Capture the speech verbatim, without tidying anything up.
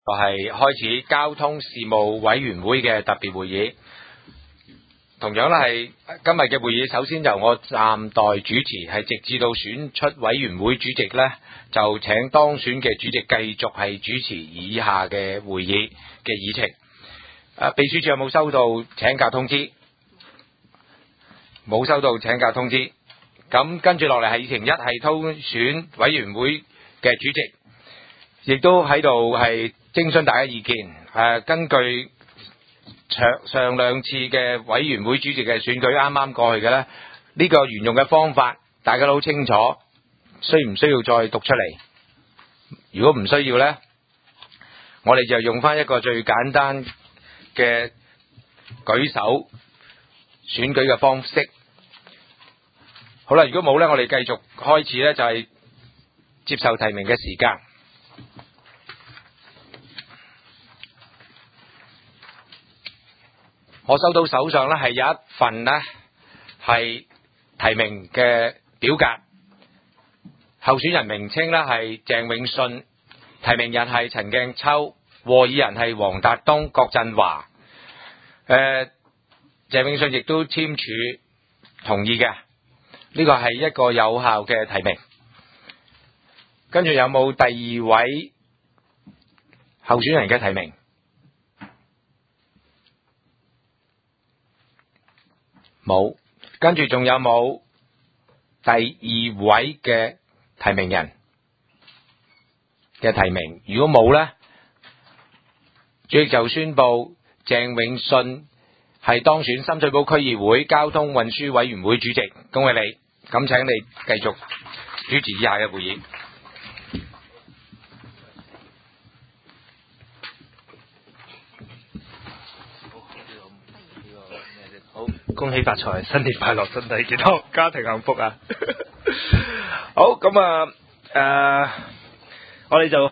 就係開始交通事務委員會嘅特別會議。同樣咧係今日嘅會議，首先由我暫代主持，係直至到選出委員會主席呢，就請當選嘅主席繼續係主持以下嘅會議嘅議程。啊，秘書處有冇收到請假通知？冇收到請假通知。咁跟住落嚟係議程一，係通選委員會嘅主席，亦都喺度係徵詢大家意見。誒，根據上上兩次嘅委員會主席嘅選舉啱啱過去嘅呢，呢個沿用嘅方法大家都好清楚，需唔需要再讀出嚟？如果唔需要呢，我哋就用翻一個最簡單嘅舉手選舉嘅方式。好啦，如果冇呢，我哋繼續開始呢，就係接受提名嘅時間。我收到手上呢係有一份呢係提名嘅表格，候選人名稱呢係鄭永信，提名人係陳鏡秋，和議人係黃達東、郭振華。誒、呃，鄭永信亦都簽署同意嘅，呢個係一個有效嘅提名。跟住有冇第二位候選人嘅提名？冇。跟住仲有冇第二位嘅提名人嘅提名？如果冇呢，主席就宣布鄭永信係當選深水埗區議會交通運輸委員會主席，恭喜你。咁請你繼續主持以下嘅會議。 好，恭喜發財，新年快樂，身體健康，家庭幸福啊！好，咁啊，誒、呃，我哋就